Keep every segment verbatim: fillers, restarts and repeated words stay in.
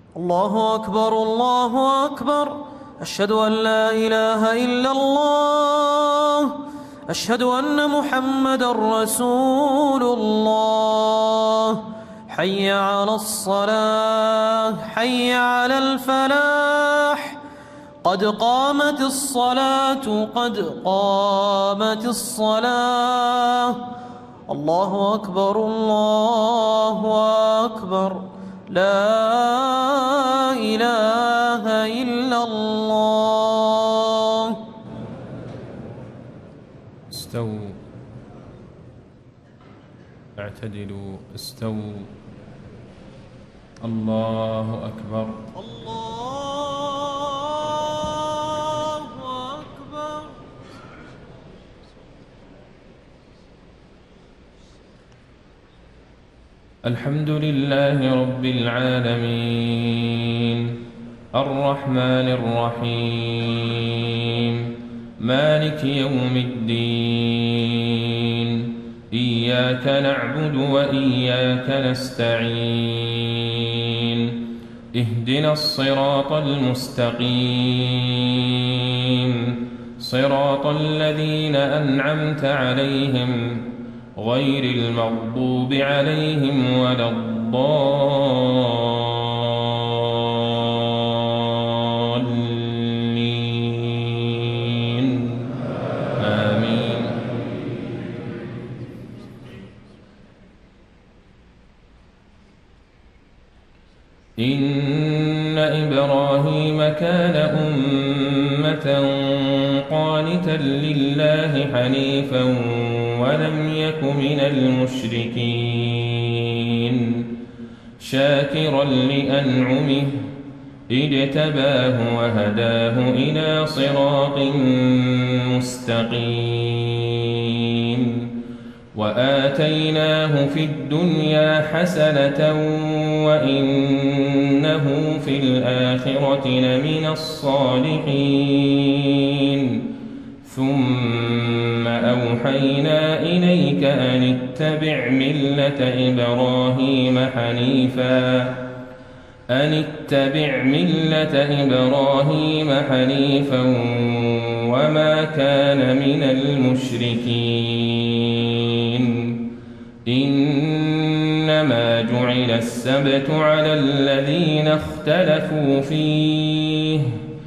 الله أكبر الله أكبر. أشهد أن لا إله إلا الله. أشهد أن محمدًا رسول الله. حي على الصلاة، حي على الفلاح. قد قامت الصلاة، قد قامت الصلاة. الله أكبر الله أكبر. لا إله إلا الله. استووا، اعتدلوا، استووا. الله أكبر. الله أكبر. الحمد لله رب العالمين، الرحمن الرحيم، مالك يوم الدين. إياك نعبد وإياك نستعين. اهدنا الصراط المستقيم، صراط الذين أنعمت عليهم غير المغضوب عليهم ولا الضالين. آمين. إن إبراهيم كان أمة قانتا لله حنيفا ولم يك من المشركين، شاكرا لأنعمه اجتباه وهداه إلى صراط مستقيم. وآتيناه في الدنيا حسنة وإنه في الآخرة لمن الصالحين. ثم أوحينا إليك أن اتبع ملة إبراهيم حنيفا أن اتبع ملة إبراهيم حنيفا وما كان من المشركين. إنما جعل السبت على الذين اختلفوا فيه،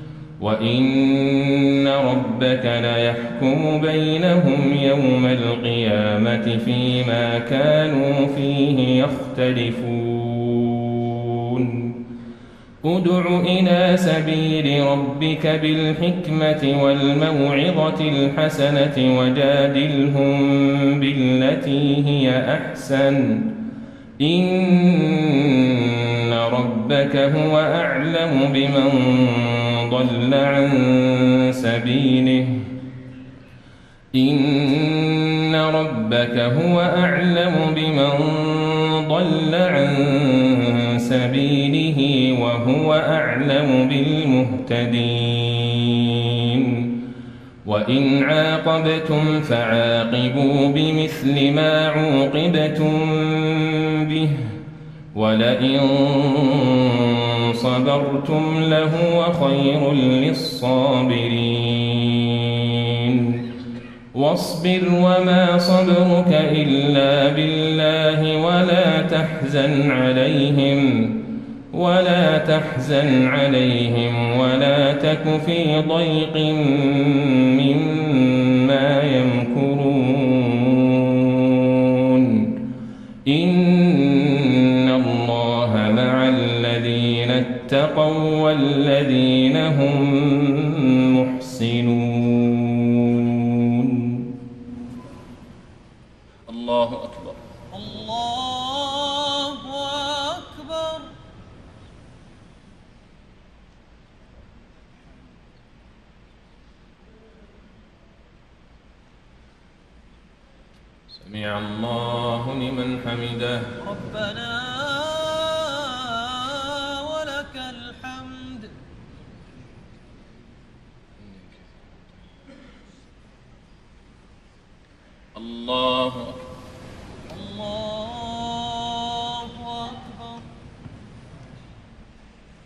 وإن ربك ليحكم بينهم يوم القيامة فيما كانوا فيه يختلفون. ادع إلى سبيل ربك بالحكمة والموعظة الحسنة وجادلهم بالتي هي أحسن. إن ربك هو أعلم بمن ضل عن سبيله إن ربك هو أعلم بمن ضل عن سبيله وهو أعلم بالمهتدين. وإن عاقبتم فعاقبوا بمثل ما عوقبتم به ولئن صبرتم لهو خير للصابرين. واصبر وما صبرك إلا بالله ولا تحزن عليهم ولا تحزن عليهم ولا تك في ضيق مما يمكرون. إن الله مع الذين اتقوا والذين هم محسنون. الله أكبر. الله أكبر. سمع الله لمن حمده. ربنا ولك الحمد. الله أكبر. الله أكبر.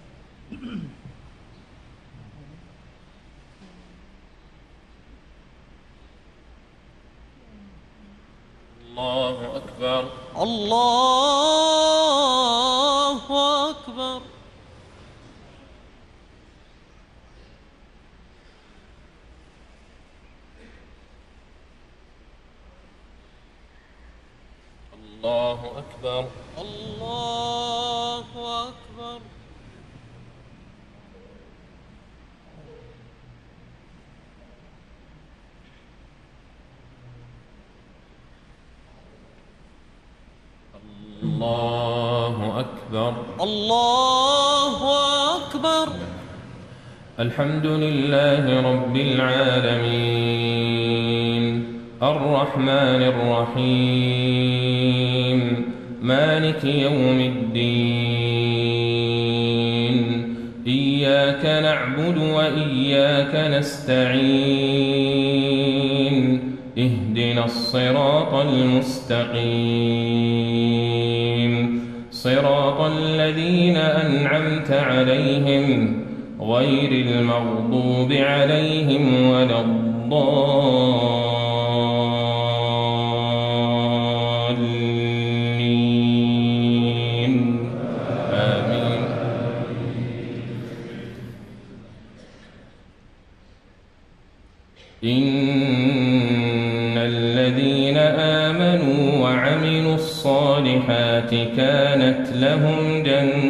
الله أكبر. الله أكبر. الله أكبر. الله أكبر. الله أكبر. الله أكبر. الحمد لله رب العالمين الرحمن الرحيم مالك يوم الدين إياك نعبد وإياك نستعين اهدنا الصراط المستقيم صراط الذين أنعمت عليهم غير المغضوب عليهم ولا الضالين آمين. إن الذين آمنوا وعملوا الصالحات كانت لهم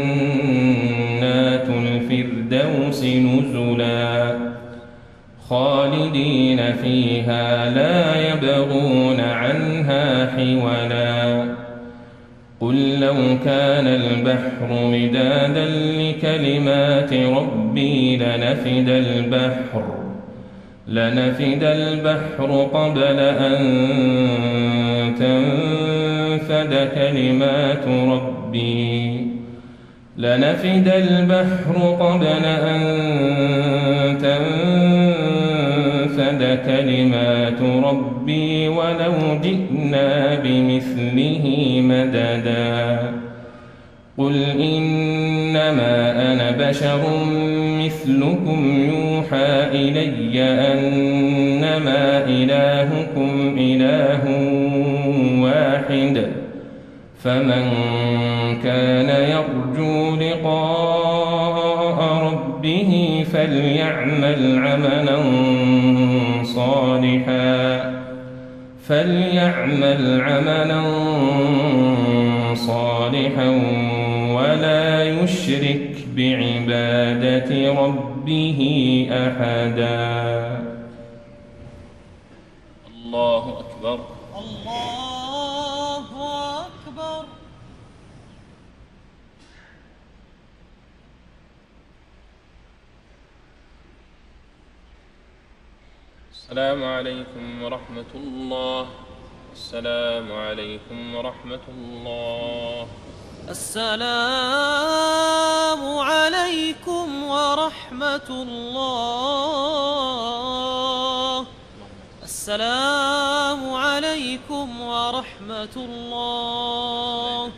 جنات الفردوس نزلا خالدين فيها لا يبغون عنها حولا. قل لو كان البحر مدادا لكلمات ربي لنفد البحر لنفد البحر قبل أن تنفد كلمات ربي لنفد البحر قبل أن تنفد كلمات ربي ولو جئنا بمثله مددا. قل إنما أنا بشر مثلكم يوحى إلي أنما إلهكم إله واحد فمن كان يرجو لقاء ربه فليعمل عملا صالحا فليعمل عملا صالحا ولا يشرك بعبادة ربه أحدا. الله أكبر. الله أكبر. السلام عليكم ورحمة الله. السلام عليكم ورحمة الله. السلام عليكم ورحمة الله. السلام عليكم ورحمة الله.